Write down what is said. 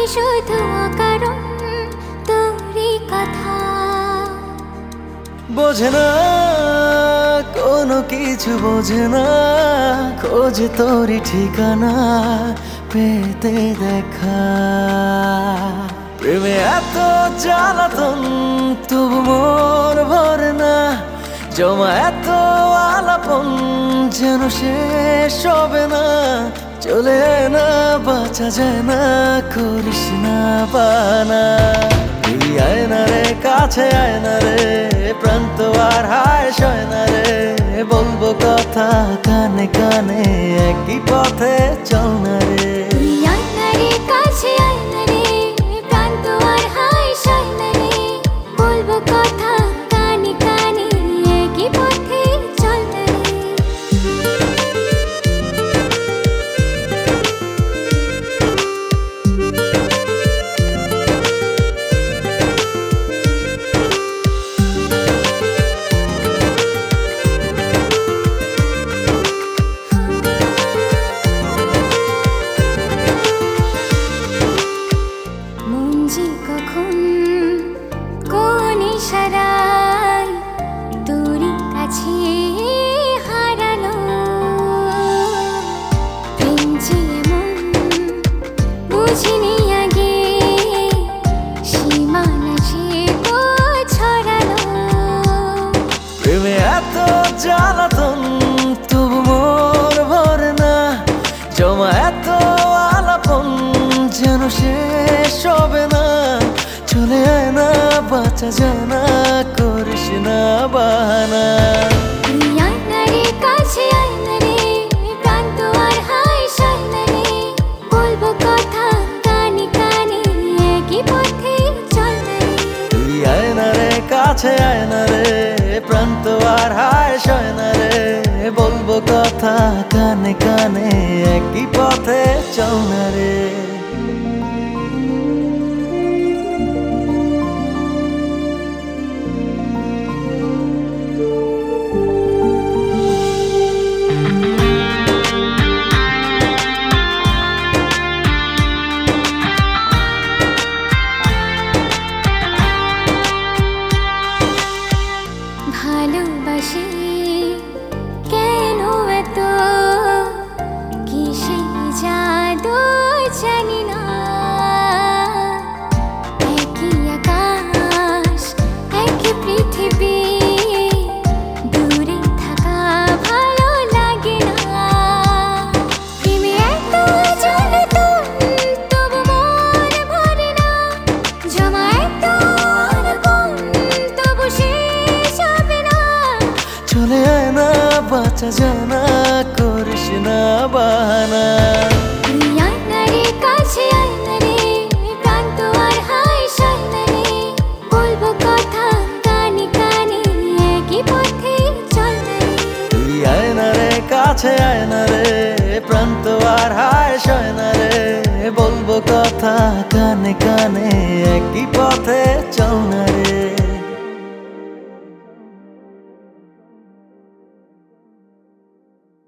শুধু অকারণ তোরই কথা। বোঝে না কোনো কিছু, বোঝে না খোঁজে তোরই ঠিকানা পেতে দেখা। প্রেমে এত জ্বালাতন তবু মন ভরে না, জমা এত আলাপন যেন শেষ হবে না। চলে না বাঁচা যায় না, করিস না বানা। এই আয়না রে কাছে আয়না রে, প্রান্ত আর হায় সয় না রে। বলবো কথা কানে কানে, একই পথে চল না রে। তুই আয়না রে কাছে আয়না রে, প্রান্ত আর হায় সয় না রে। বলবো কথা কানে কানে, একই পথে চল না রে। কখন কোন ইশারায় তোরই কাছে হারালো। প্রেম যে এমন বুঝিনি আগে, সীমানা সে তো ছড়ালো। প্রেমে এত জ্বালাতন তবু মন ভরে না, জমা এত আলাপন যেন শেষ হবে না। চলে আয় না বাঁচা যায় না, করিস না বাহানা। তুই আয়না রে কাছে আয়না রে, প্রান্ত আর হায় সয় না রে। বলবো কথা কানে কানে, একই পথে চল না রে। তুই আয়না রে কাছে আয়না রে, প্রান্ত আর হায় সয় না রে। বলবো কথা কানে কানে, একই পথে চল না রে। ভালোবাসি কেন এত, কিসে জাদু জানি না। একই আকাশ একই পৃথিবী, দূরে থাকা ভালো লাগে না। প্রেমে এত জ্বালাতন তবু মন ভরে না, জমা এত আলাপন তবু শেষ হবে না। চলে আয় না বাঁচা যায় না, করিস না বাহানা। তুই আয়না রে কাছে আয়না রে, প্রান্ত আর হায় সয় না রে। বলবো কথা কানে কানে, একই পথে চল না রে। তুই আয়না রে কাছে আয়না রে, প্রান্ত আর হায় সয় না রে। বলবো কথা কানে কানে, একই পথে